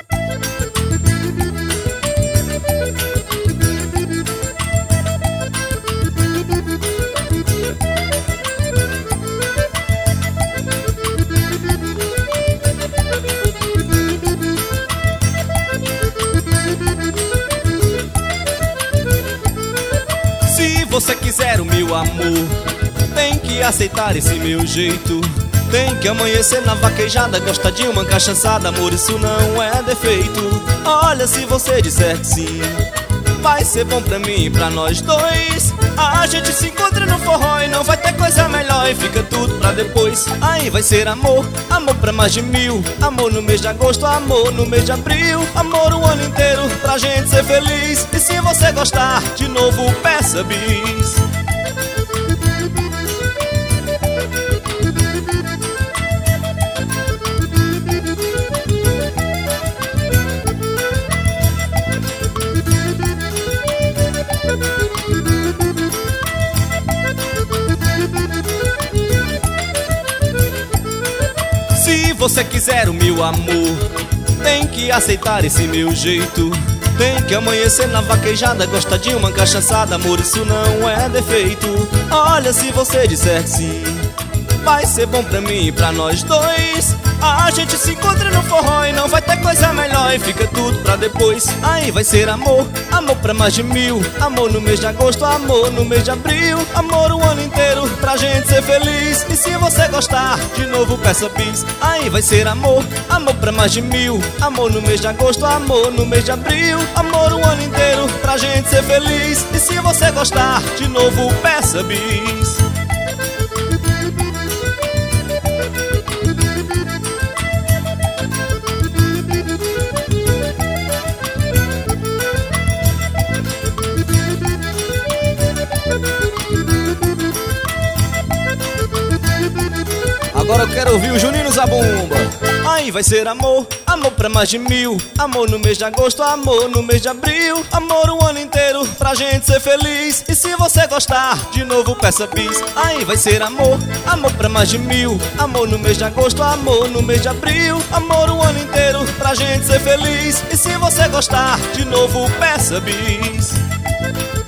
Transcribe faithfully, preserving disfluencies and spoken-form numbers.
Se você quiser o meu amor, tem que aceitar esse meu jeito. Tem que amanhecer na vaquejada, gosta de uma cachaçada, amor, isso não é defeito. Olha, se você disser que sim, vai ser bom pra mim e pra nós dois. A gente se encontra no forró e não vai ter coisa melhor, e fica tudo pra depois. Aí vai ser amor, amor pra mais de mil. Amor no mês de agosto, amor no mês de abril. Amor o ano inteiro pra gente ser feliz. E se você gostar, de novo peça bis. Se você quiser o meu amor, tem que aceitar esse meu jeito. Tem que amanhecer na vaquejada, gosta de uma cachaçada, amor, isso não é defeito. Olha, se você disser que sim, vai ser bom pra mim e pra nós dois. A gente se encontra no forró e não vai ter coisa melhor, e fica tudo pra depois. Aí vai ser amor, amor pra mais de mil. Amor no mês de agosto, amor no mês de abril. Amor o ano inteiro pra gente ser feliz. E se você gostar, de novo peça bis. Aí vai ser amor, amor pra mais de mil. Amor no mês de agosto, amor no mês de abril. Amor o ano inteiro pra gente ser feliz. E se você gostar, de novo peça bis. Agora eu quero ouvir o Juninho Zabumba. Aí vai ser amor, amor pra mais de mil. Amor no mês de agosto, amor no mês de abril. Amor o ano inteiro pra gente ser feliz. E se você gostar, de novo peça bis. Aí vai ser amor, amor pra mais de mil. Amor no mês de agosto, amor no mês de abril. Amor o ano inteiro pra gente ser feliz. E se você gostar, de novo peça bis.